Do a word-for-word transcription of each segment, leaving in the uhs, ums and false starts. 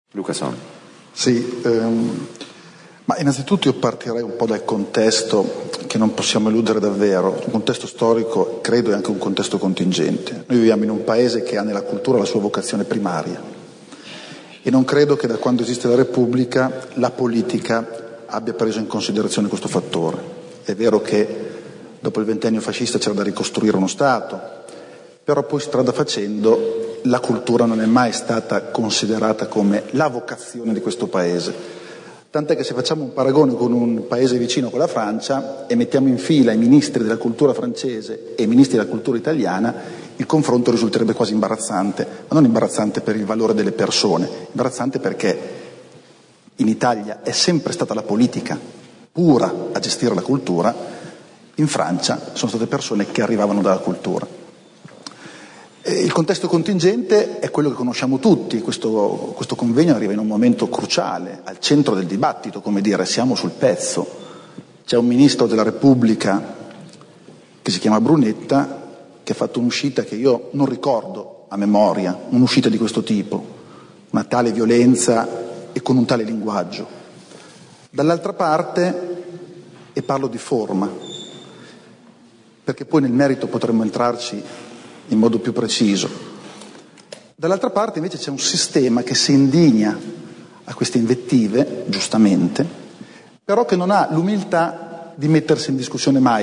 Luca Son. Sì, ehm, ma innanzitutto io partirei un po' dal contesto che non possiamo eludere davvero, un contesto storico, credo, e anche un contesto contingente. Noi viviamo in un paese che ha nella cultura la sua vocazione primaria e non credo che da quando esiste la Repubblica la politica abbia preso in considerazione questo fattore. È vero che dopo il ventennio fascista c'era da ricostruire uno Stato, però poi strada facendo la cultura non è mai stata considerata come la vocazione di questo paese. Tant'è che se facciamo un paragone con un paese vicino, con la Francia, e mettiamo in fila i ministri della cultura francese e i ministri della cultura italiana, il confronto risulterebbe quasi imbarazzante, ma non imbarazzante per il valore delle persone, imbarazzante perché in Italia è sempre stata la politica pura a gestire la cultura, in Francia sono state persone che arrivavano dalla cultura. Il contesto contingente è quello che conosciamo tutti, questo, questo convegno arriva in un momento cruciale, al centro del dibattito, come dire, siamo sul pezzo. C'è un ministro della Repubblica che si chiama Brunetta che ha fatto un'uscita che io non ricordo a memoria, un'uscita di questo tipo, una tale violenza e con un tale linguaggio. Dall'altra parte, e parlo di forma, perché poi nel merito potremmo entrarci in modo più preciso. Dall'altra parte invece c'è un sistema che si indigna a queste invettive, giustamente, però che non ha l'umiltà di mettersi in discussione mai.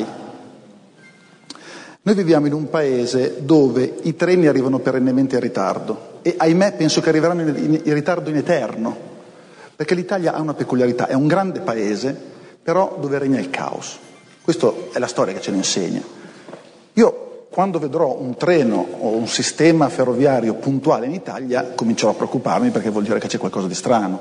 Noi viviamo in un paese dove i treni arrivano perennemente in ritardo e, ahimè, penso che arriveranno in, in, in ritardo in eterno, perché l'Italia ha una peculiarità, è un grande paese, però dove regna il caos. Questa è la storia che ce lo insegna. Io quando vedrò un treno o un sistema ferroviario puntuale in Italia comincerò a preoccuparmi, perché vuol dire che c'è qualcosa di strano.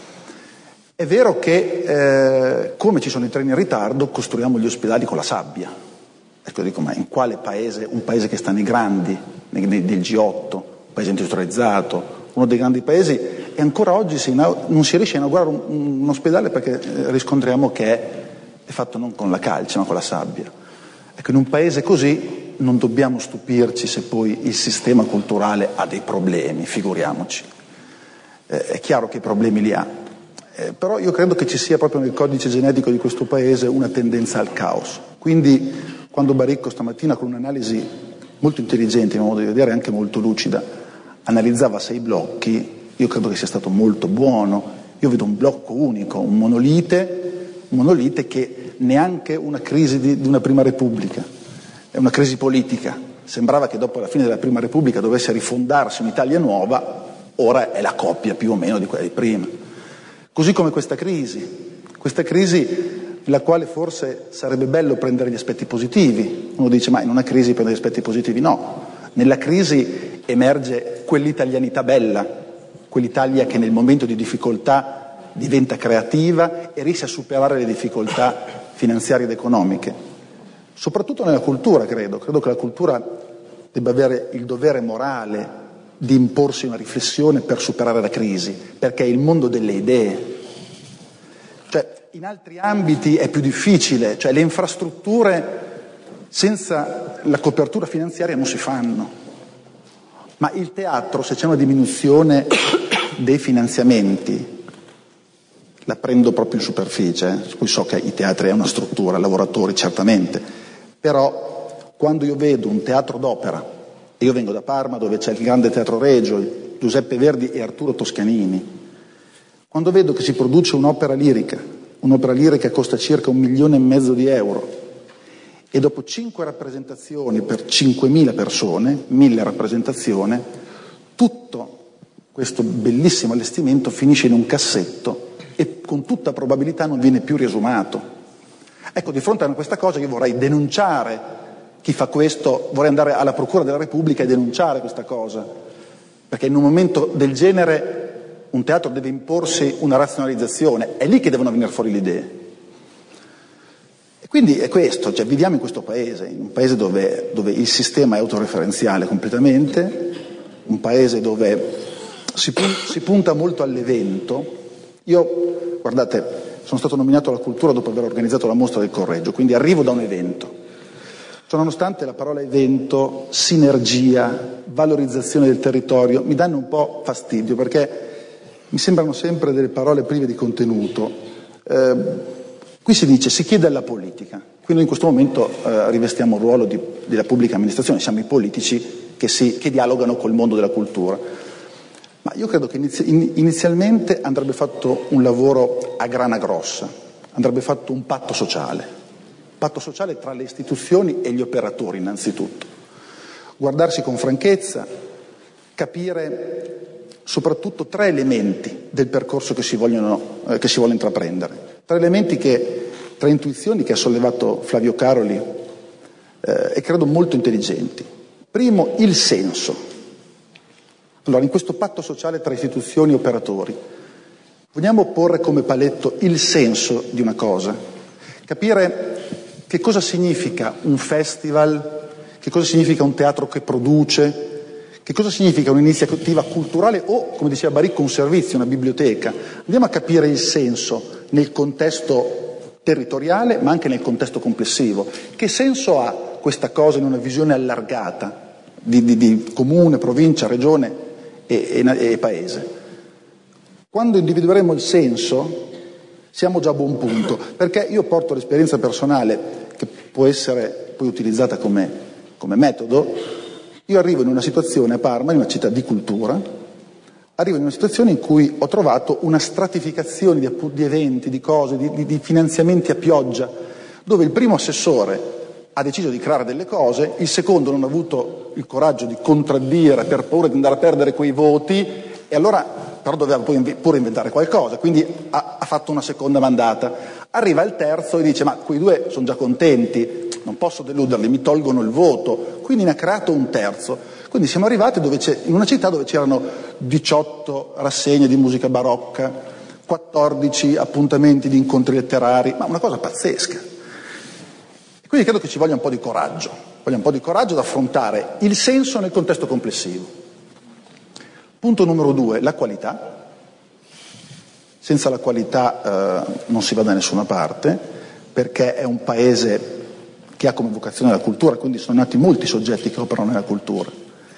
È vero che eh, come ci sono i treni in ritardo costruiamo gli ospedali con la sabbia. Ecco, dico, ma in quale paese, un paese che sta nei grandi, nei, nei, del G otto, un paese industrializzato, uno dei grandi paesi, e ancora oggi si inaug- non si riesce a inaugurare un, un ospedale perché eh, riscontriamo che è, è fatto non con la calce ma con la sabbia. Ecco, in un paese così non dobbiamo stupirci se poi il sistema culturale ha dei problemi, figuriamoci. Eh, è chiaro che i problemi li ha, eh, però io credo che ci sia proprio nel codice genetico di questo paese una tendenza al caos. Quindi quando Baricco stamattina, con un'analisi molto intelligente, in modo di vedere anche molto lucida, analizzava sei blocchi, io credo che sia stato molto buono. Io vedo un blocco unico, un monolite, un monolite che neanche una crisi di, di una prima repubblica, è una crisi politica. Sembrava che dopo la fine della Prima Repubblica dovesse rifondarsi un'Italia nuova, ora è la coppia più o meno di quella di prima. Così come questa crisi, questa crisi nella quale forse sarebbe bello prendere gli aspetti positivi. Uno dice, ma in una crisi prendere gli aspetti positivi? No, nella crisi emerge quell'italianità bella, quell'Italia che nel momento di difficoltà diventa creativa e riesce a superare le difficoltà finanziarie ed economiche. Soprattutto nella cultura, credo. Credo che la cultura debba avere il dovere morale di imporsi una riflessione per superare la crisi, perché è il mondo delle idee. Cioè, in altri ambiti è più difficile, cioè le infrastrutture senza la copertura finanziaria non si fanno. Ma il teatro, se c'è una diminuzione dei finanziamenti, la prendo proprio in superficie, eh. Poi so che i teatri è una struttura, lavoratori certamente, però quando io vedo un teatro d'opera, e io vengo da Parma dove c'è il grande teatro Regio, Giuseppe Verdi e Arturo Toscanini, quando vedo che si produce un'opera lirica, un'opera lirica costa circa un milione e mezzo di euro, e dopo cinque rappresentazioni per cinquemila persone, mille rappresentazioni, tutto questo bellissimo allestimento finisce in un cassetto e con tutta probabilità non viene più riesumato. Ecco, di fronte a questa cosa io vorrei denunciare chi fa questo, vorrei andare alla Procura della Repubblica e denunciare questa cosa, perché in un momento del genere un teatro deve imporsi una razionalizzazione, è lì che devono venire fuori le idee. E quindi è questo, cioè viviamo in questo paese, in un paese dove, dove il sistema è autoreferenziale completamente, un paese dove si, pun- si punta molto all'evento. Io, guardate, sono stato nominato alla cultura dopo aver organizzato la mostra del Correggio, quindi arrivo da un evento. Ciononostante la parola evento, sinergia, valorizzazione del territorio mi danno un po' fastidio, perché mi sembrano sempre delle parole prive di contenuto. Eh, qui si dice, si chiede alla politica, quindi in questo momento eh, rivestiamo il ruolo di, della pubblica amministrazione, siamo i politici che, si, che dialogano col mondo della cultura. Ma io credo che inizi, inizialmente andrebbe fatto un lavoro a grana grossa, andrebbe fatto un patto sociale, patto sociale tra le istituzioni e gli operatori innanzitutto. Guardarsi con franchezza, capire soprattutto tre elementi del percorso che si vogliono, eh, che si vuole intraprendere. Tre elementi che, tre intuizioni che ha sollevato Flavio Caroli eh, e credo molto intelligenti. Primo, il senso. Allora, in questo patto sociale tra istituzioni e operatori, vogliamo porre come paletto il senso di una cosa, capire che cosa significa un festival, che cosa significa un teatro che produce, che cosa significa un'iniziativa culturale o, come diceva Baricco, un servizio, una biblioteca. Andiamo a capire il senso nel contesto territoriale, ma anche nel contesto complessivo. Che senso ha questa cosa in una visione allargata di, di, di comune, provincia, regione e, e, e paese? Quando individueremo il senso siamo già a buon punto, perché io porto l'esperienza personale, che può essere poi utilizzata come, come metodo. Io arrivo in una situazione a Parma, in una città di cultura, arrivo in una situazione in cui ho trovato una stratificazione di, di eventi, di cose, di, di, di finanziamenti a pioggia, dove il primo assessore ha deciso di creare delle cose, il secondo non ha avuto il coraggio di contraddire per paura di andare a perdere quei voti, e allora però doveva poi pure inventare qualcosa, quindi ha, ha fatto una seconda mandata. Arriva il terzo e dice: ma quei due sono già contenti, non posso deluderli, mi tolgono il voto, quindi ne ha creato un terzo. Quindi siamo arrivati dove c'è, in una città dove c'erano diciotto rassegne di musica barocca, quattordici appuntamenti di incontri letterari, ma una cosa pazzesca. E quindi credo che ci voglia un po' di coraggio, voglia un po' di coraggio ad affrontare il senso nel contesto complessivo. Punto numero due, la qualità. Senza la qualità eh, non si va da nessuna parte, perché è un paese che ha come vocazione la cultura, quindi sono nati molti soggetti che operano nella cultura.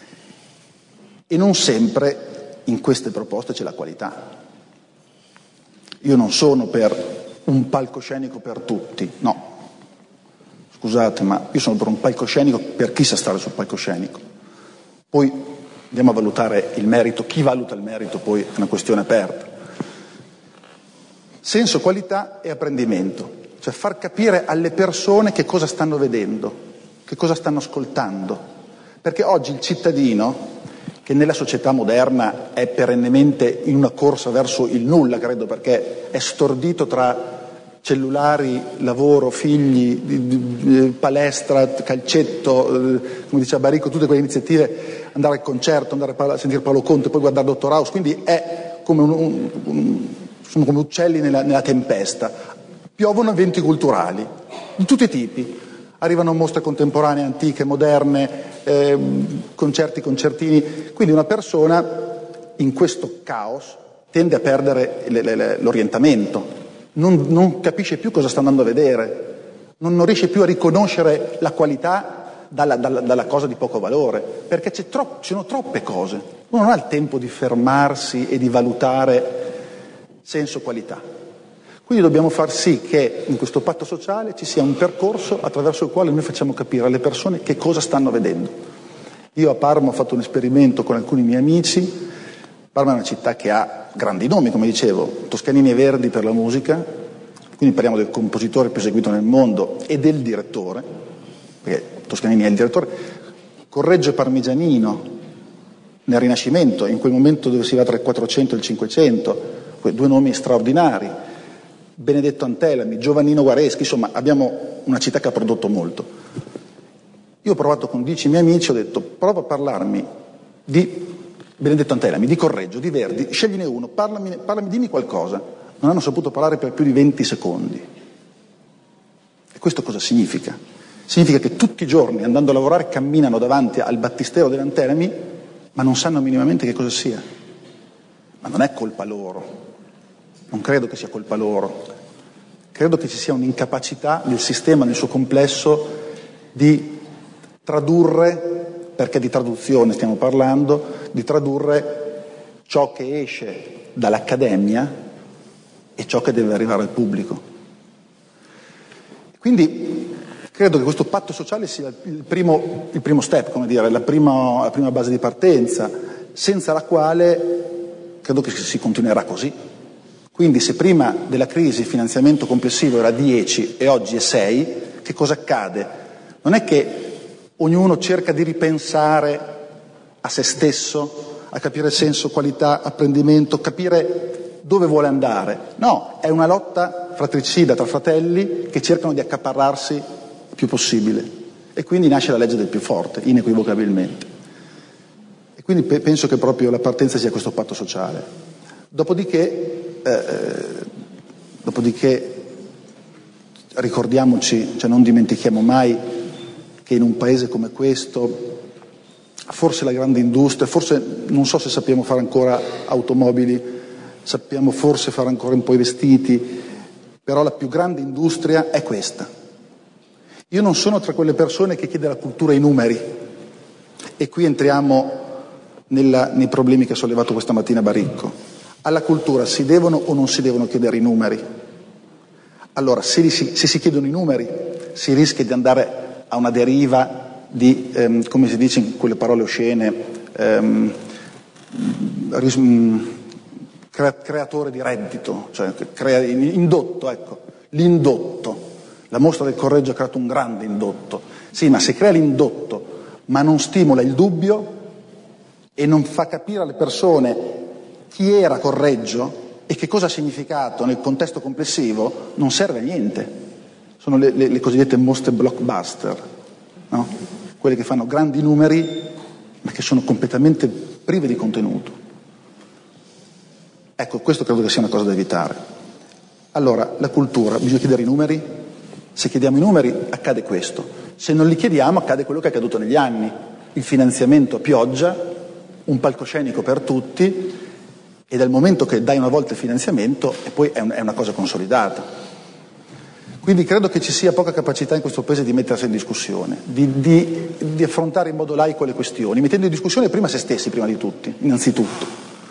E non sempre in queste proposte c'è la qualità. Io non sono per un palcoscenico per tutti, no. Scusate, ma io sono per un palcoscenico per chi sa stare sul palcoscenico. Poi andiamo a valutare il merito, chi valuta il merito poi è una questione aperta. Senso, qualità e apprendimento. Cioè far capire alle persone che cosa stanno vedendo, che cosa stanno ascoltando. Perché oggi il cittadino, che nella società moderna è perennemente in una corsa verso il nulla, credo, perché è stordito tra cellulari, lavoro, figli, palestra, calcetto, come diceva Baricco, tutte quelle iniziative, andare al concerto, andare a sentire Paolo Conte, poi guardare Dottor House, quindi è come un, un, un, sono come uccelli nella, nella tempesta. Piovono eventi culturali di tutti i tipi, arrivano mostre contemporanee, antiche, moderne, eh, concerti, concertini, quindi una persona in questo caos tende a perdere le, le, l'orientamento, non, non capisce più cosa sta andando a vedere, non, non riesce più a riconoscere la qualità dalla, dalla, dalla cosa di poco valore, perché c'è troppo, ci sono troppe cose, uno non ha il tempo di fermarsi e di valutare senso qualità. Quindi dobbiamo far sì che in questo patto sociale ci sia un percorso attraverso il quale noi facciamo capire alle persone che cosa stanno vedendo. Io a Parma ho fatto un esperimento con alcuni miei amici. Parma è una città che ha grandi nomi, come dicevo, Toscanini e Verdi per la musica, quindi parliamo del compositore più seguito nel mondo e del direttore, perché Toscanini è il direttore, Correggio e Parmigianino nel Rinascimento, in quel momento dove si va tra il quattrocento e il cinquecento, due nomi straordinari. Benedetto Antelami, Giovannino Guareschi, insomma abbiamo una città che ha prodotto molto. Io ho provato con dieci miei amici, ho detto prova a parlarmi di Benedetto Antelami, di Correggio, di Verdi, scegliene uno, parlami, parlami, dimmi qualcosa. Non hanno saputo parlare per più di venti secondi. E questo cosa significa? Significa che tutti i giorni andando a lavorare camminano davanti al battistero dell'Antelami, ma non sanno minimamente che cosa sia. Ma non è colpa loro. Non credo che sia colpa loro, credo che ci sia un'incapacità del sistema nel suo complesso di tradurre, perché di traduzione stiamo parlando, di tradurre ciò che esce dall'accademia e ciò che deve arrivare al pubblico. Quindi credo che questo patto sociale sia il primo, il primo step, come dire, la prima, la prima base di partenza, senza la quale credo che si continuerà così. Quindi se prima della crisi il finanziamento complessivo era dieci e oggi è sei, che cosa accade? Non è che ognuno cerca di ripensare a se stesso, a capire senso, qualità, apprendimento, capire dove vuole andare. No, è una lotta fratricida tra fratelli che cercano di accaparrarsi il più possibile. E quindi nasce la legge del più forte, inequivocabilmente. E quindi pe- penso che proprio la partenza sia questo patto sociale. Dopodiché, eh, dopodiché ricordiamoci, cioè non dimentichiamo mai che in un paese come questo forse la grande industria, forse non so se sappiamo fare ancora automobili, sappiamo forse fare ancora un po' i vestiti, però la più grande industria è questa. Io non sono tra quelle persone che chiede la cultura ai numeri, e qui entriamo nella, nei problemi che ha sollevato questa mattina Baricco. Alla cultura si devono o non si devono chiedere i numeri? Allora, se, si, se si chiedono i numeri, si rischia di andare a una deriva di, ehm, come si dice in quelle parole oscene, ehm, ris- crea- creatore di reddito, cioè crea- indotto, ecco, l'indotto. La mostra del Correggio ha creato un grande indotto. Sì, ma se crea l'indotto, ma non stimola il dubbio e non fa capire alle persone chi era Correggio e che cosa ha significato nel contesto complessivo, non serve a niente. Sono le, le, le cosiddette mostre blockbuster, no? Quelle che fanno grandi numeri ma che sono completamente prive di contenuto. Ecco, questo credo che sia una cosa da evitare. Allora, la cultura, bisogna chiedere i numeri? Se chiediamo i numeri accade questo, se non li chiediamo accade quello che è accaduto negli anni, il finanziamento a pioggia, un palcoscenico per tutti, e dal momento che dai una volta il finanziamento e poi è, un, è una cosa consolidata. Quindi credo che ci sia poca capacità in questo paese di mettersi in discussione, di, di, di affrontare in modo laico le questioni, mettendo in discussione prima se stessi, prima di tutti, innanzitutto.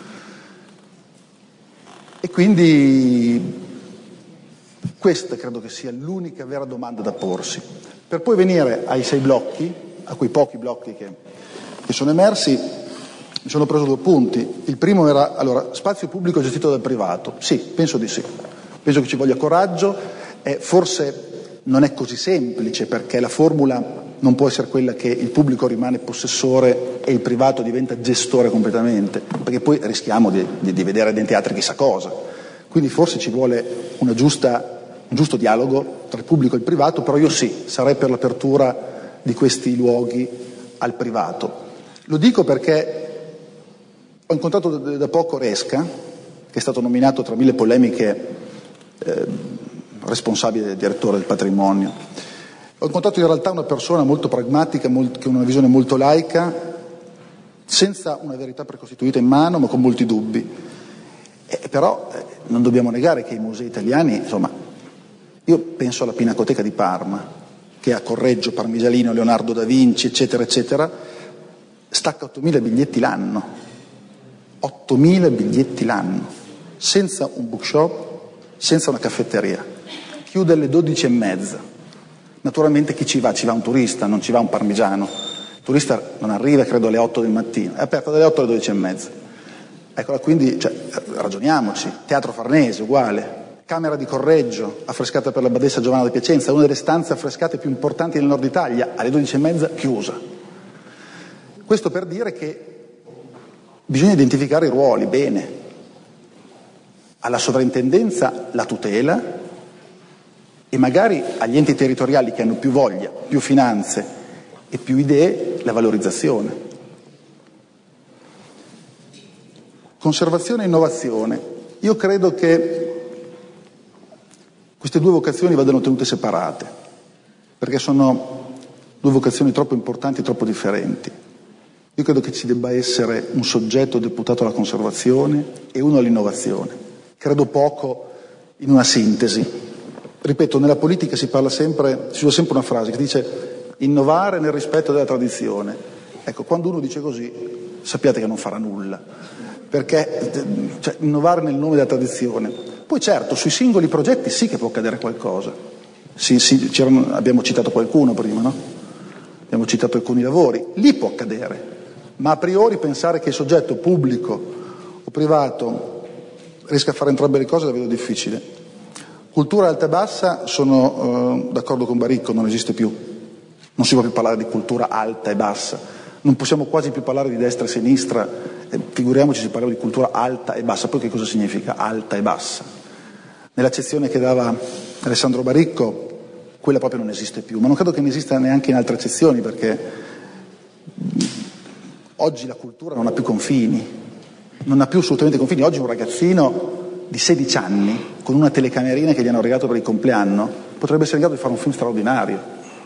E quindi questa credo che sia l'unica vera domanda da porsi. Per poi venire ai sei blocchi, a quei pochi blocchi che, che sono emersi, mi sono preso due punti. Il primo era, allora, spazio pubblico gestito dal privato. Sì, penso di sì. Penso che ci voglia coraggio. Eh, forse non è così semplice, perché la formula non può essere quella che il pubblico rimane possessore e il privato diventa gestore completamente, perché poi rischiamo di, di, di vedere dentro teatri chissà cosa. Quindi forse ci vuole una giusta, un giusto dialogo tra il pubblico e il privato, però io sì, sarei per l'apertura di questi luoghi al privato. Lo dico perché ho incontrato da, da poco Resca, che è stato nominato tra mille polemiche eh, responsabile direttore del patrimonio. Ho incontrato in realtà una persona molto pragmatica, molto, che ha una visione molto laica, senza una verità precostituita in mano, ma con molti dubbi. Eh, però eh, non dobbiamo negare che i musei italiani, insomma, io penso alla Pinacoteca di Parma, che ha Correggio, Parmigianino, Leonardo da Vinci, eccetera, eccetera, stacca ottomila biglietti l'anno. ottomila biglietti l'anno, senza un bookshop, senza una caffetteria. Chiude alle dodici e mezza. Naturalmente chi ci va? Ci va un turista, non ci va un parmigiano. Il turista non arriva, credo, alle otto del mattino. È aperta dalle otto alle dodici e mezza. Ecco, quindi, cioè, ragioniamoci. Teatro Farnese, uguale. Camera di Correggio, affrescata per la badessa Giovanna di Piacenza, una delle stanze affrescate più importanti del nord Italia, alle dodici e mezza chiusa. Questo per dire che bisogna identificare i ruoli bene. Alla sovrintendenza la tutela e magari agli enti territoriali che hanno più voglia, più finanze e più idee, la valorizzazione. Conservazione e innovazione. Io credo che queste due vocazioni vadano tenute separate, perché sono due vocazioni troppo importanti e troppo differenti. Io credo che ci debba essere un soggetto deputato alla conservazione e uno all'innovazione. Credo poco in una sintesi. Ripeto, nella politica si parla sempre, si usa sempre una frase che dice innovare nel rispetto della tradizione. Ecco, quando uno dice così, sappiate che non farà nulla. perché cioè, innovare nel nome della tradizione. Poi certo, sui singoli progetti sì che può accadere qualcosa. Sì, sì, abbiamo citato qualcuno prima, no? Abbiamo citato alcuni lavori, lì può accadere, ma a priori pensare che il soggetto pubblico o privato riesca a fare entrambe le cose è davvero difficile. Cultura alta e bassa, sono eh, d'accordo con Baricco, non esiste più. Non si può più parlare di cultura alta e bassa, non possiamo quasi più parlare di destra e sinistra, eh, figuriamoci se parliamo di cultura alta e bassa. Poi che cosa significa alta e bassa? Nell'accezione che dava Alessandro Baricco, quella proprio non esiste più, ma non credo che ne esista neanche in altre accezioni, perché oggi la cultura non ha più confini, non ha più assolutamente confini. Oggi un ragazzino di sedici anni, con una telecamerina che gli hanno regalato per il compleanno, potrebbe essere in grado di fare un film straordinario.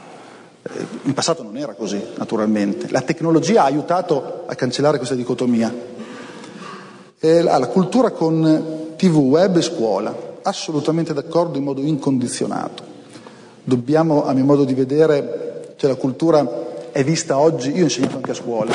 In passato non era così, naturalmente. La tecnologia ha aiutato a cancellare questa dicotomia. E la, la cultura con tivù, web e scuola, assolutamente d'accordo in modo incondizionato. Dobbiamo, a mio modo di vedere, cioè la cultura è vista oggi, io ho insegnato anche a scuola,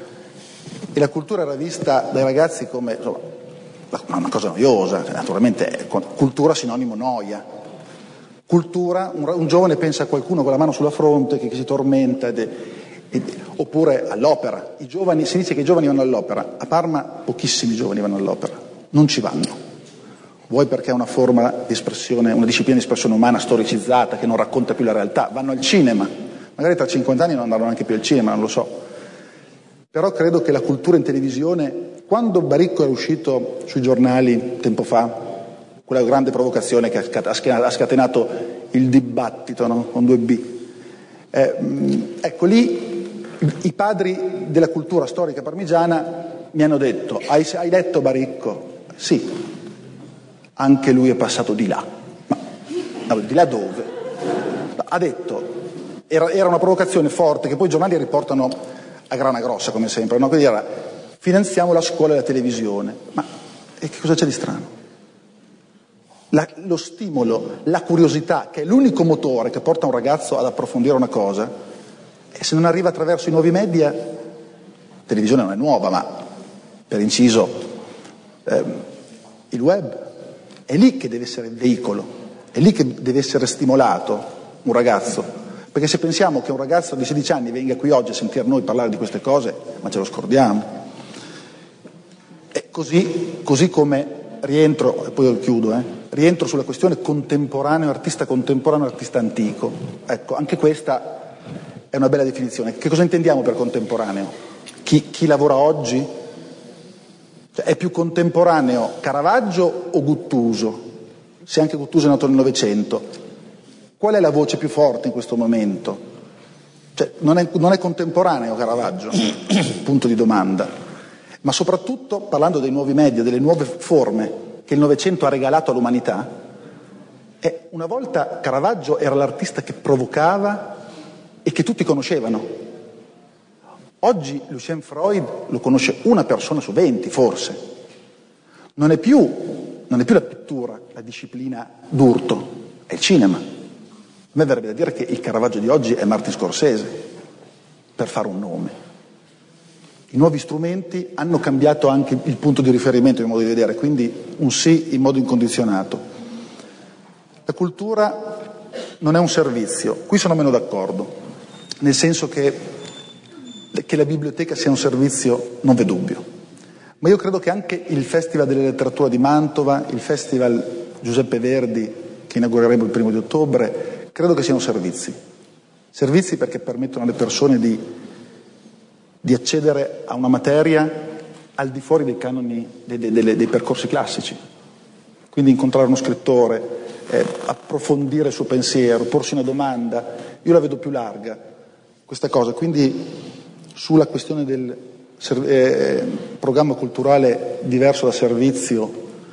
e la cultura era vista dai ragazzi come insomma, una cosa noiosa, naturalmente cultura sinonimo noia. Cultura, un, un giovane pensa a qualcuno con la mano sulla fronte che, che si tormenta, ed, ed, oppure all'opera. I giovani, si dice che i giovani vanno all'opera, a Parma pochissimi giovani vanno all'opera, non ci vanno. Vuoi perché è una forma di espressione, una disciplina di espressione umana storicizzata che non racconta più la realtà, vanno al cinema, magari tra cinquanta anni non andranno neanche più al cinema, non lo so. Però credo che la cultura in televisione, quando Baricco era uscito sui giornali tempo fa, quella grande provocazione che ha scatenato il dibattito, no? Con due B, eh, ecco lì i padri della cultura storica parmigiana mi hanno detto: hai, hai letto Baricco? Sì. Anche lui è passato di là. Ma no, di là dove? Ha detto, era, era una provocazione forte che poi i giornali riportano a grana grossa come sempre, no? Quindi era: finanziamo la scuola e la televisione. Ma e che cosa c'è di strano? La, lo stimolo, la curiosità, che è l'unico motore che porta un ragazzo ad approfondire una cosa, e se non arriva attraverso i nuovi media, la televisione non è nuova, ma per inciso ehm, il web, è lì che deve essere il veicolo, è lì che deve essere stimolato un ragazzo, perché se pensiamo che un ragazzo di sedici anni venga qui oggi a sentir noi parlare di queste cose, ma ce lo scordiamo. E così, così come rientro, e poi chiudo, eh, rientro sulla questione contemporaneo, artista contemporaneo, artista antico. Ecco, anche questa è una bella definizione. Che cosa intendiamo per contemporaneo? Chi, chi lavora oggi? Cioè, è più contemporaneo Caravaggio o Guttuso? Se anche Guttuso è nato nel Novecento, qual è la voce più forte in questo momento? Cioè, non è, non è contemporaneo Caravaggio? Punto di domanda. Ma soprattutto, parlando dei nuovi media, delle nuove forme che il Novecento ha regalato all'umanità, è, una volta Caravaggio era l'artista che provocava e che tutti conoscevano. Oggi Lucien Freud lo conosce una persona su venti, forse. Non è più, non è più la pittura, la disciplina d'urto, è il cinema. A me verrebbe da dire che il Caravaggio di oggi è Martin Scorsese, per fare un nome. I nuovi strumenti hanno cambiato anche il punto di riferimento, il modo di vedere, quindi un sì in modo incondizionato. La cultura non è un servizio, qui sono meno d'accordo, nel senso che, che la biblioteca sia un servizio non v'è dubbio, ma io credo che anche il Festival della Letteratura di Mantova, il Festival Giuseppe Verdi che inaugureremo il primo di ottobre, credo che siano servizi, servizi perché permettono alle persone di di accedere a una materia al di fuori dei canoni, dei, dei, dei, dei percorsi classici. Quindi incontrare uno scrittore, eh, approfondire il suo pensiero, porsi una domanda, io la vedo più larga, questa cosa. Quindi sulla questione del eh, programma culturale diverso da servizio,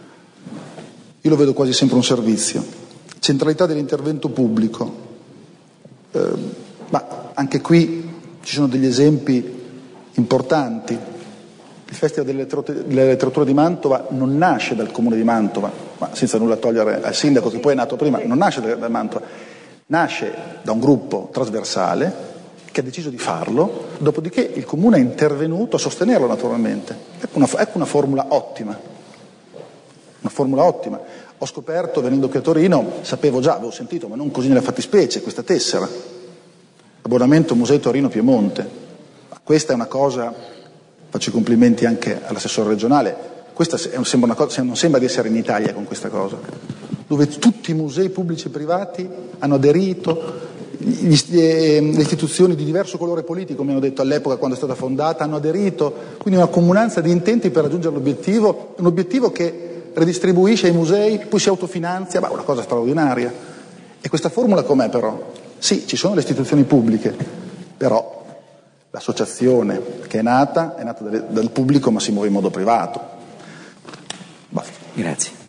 io lo vedo quasi sempre un servizio. Centralità dell'intervento pubblico, eh, ma anche qui ci sono degli esempi importanti. Il Festival della Letteratura di Mantova non nasce dal Comune di Mantova, ma senza nulla togliere al sindaco che poi è nato prima, non nasce da Mantova, nasce da un gruppo trasversale che ha deciso di farlo, dopodiché il Comune è intervenuto a sostenerlo naturalmente. Ecco una, ecco una formula ottima, una formula ottima. Ho scoperto, venendo qui a Torino, sapevo già, avevo sentito, ma non così nella fattispecie, questa tessera, abbonamento Museo Torino Piemonte. Ma questa è una cosa, faccio i complimenti anche all'assessore regionale, questa sembra una cosa, non sembra di essere in Italia con questa cosa, dove tutti i musei pubblici e privati hanno aderito, gli, eh, le istituzioni di diverso colore politico, mi hanno detto all'epoca quando è stata fondata, hanno aderito, quindi una comunanza di intenti per raggiungere l'obiettivo, un obiettivo che redistribuisce ai musei, poi si autofinanzia, ma è una cosa straordinaria. E questa formula com'è però? Sì, ci sono le istituzioni pubbliche, però l'associazione che è nata, è nata dal pubblico ma si muove in modo privato. Basta. Grazie.